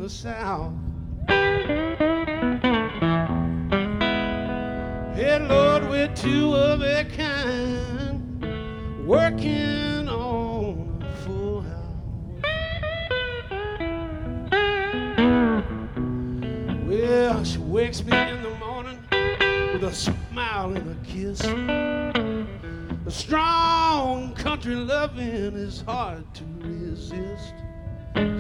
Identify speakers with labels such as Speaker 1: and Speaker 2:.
Speaker 1: the South. Hey, Lord, we're two of a kind, working on a full house. Well, she wakes me in the morning with a smile and a kiss. A strong country loving is hard to resist.